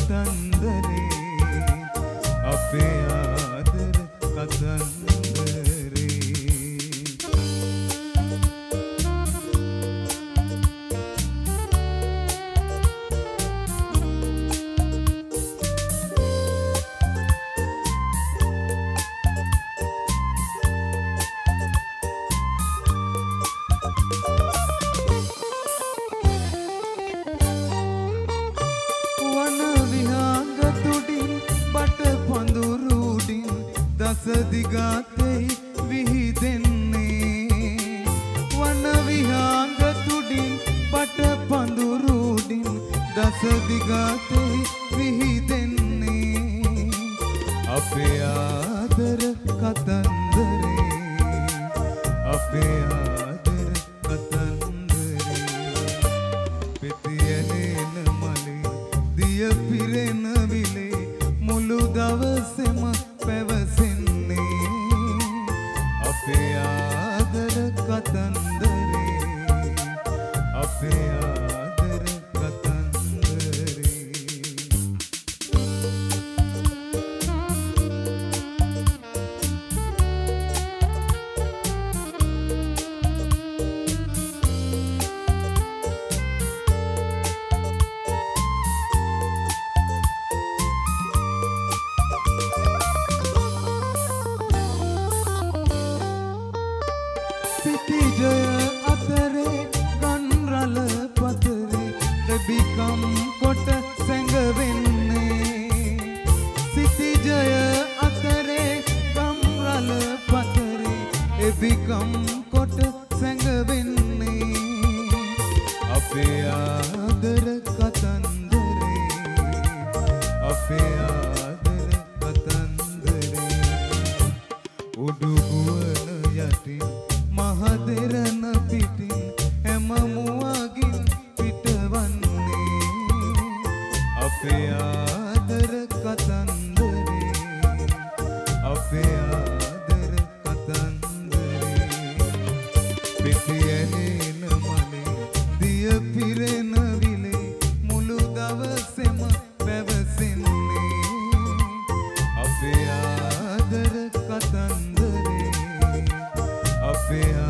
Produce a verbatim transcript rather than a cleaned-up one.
කතන්දරේ අපේ ආදර කතන්දරේ දසදිගාතෙහි විහිදෙන්නේ වන විහාංග තුඩින් බට පඳුරුඩින් දසදිගාතෙහි විහිදෙන්නේ අපේ ආදර කතන්දරේ අපේ ආදර කතන්දරේ පෙතියලෙන මලේ දිය පිරෙන විලේ මුළු දවසෙම පැවසෙන්නේ අපේ ආදර කතන්දරේ අපේ ආදර කතන්දරේ සිටිජය අතරේ ගන්රල පතරේ රැබිකම් කොට සැඟවෙන්නේ සිටිජය අතරේ ගම්රල පතරේ රැබිකම් කොට සැඟවෙන්නේ අපේ ආදර කතන්දරේ අපේ ආදර කතන්දරේ උඩුගුවන යටින් මහදෙරණ පිටින් හැම මුවගින් පිටවන්නේ අපේ ආදර කතන්දරේ අපේ ආදර කතන්දරේ පිටියලෙන මලේ දිය පිරෙන විලේ මුළු දවසෙම පැවසෙන්නේ අපේ ආදර කතන්දරේ අපේ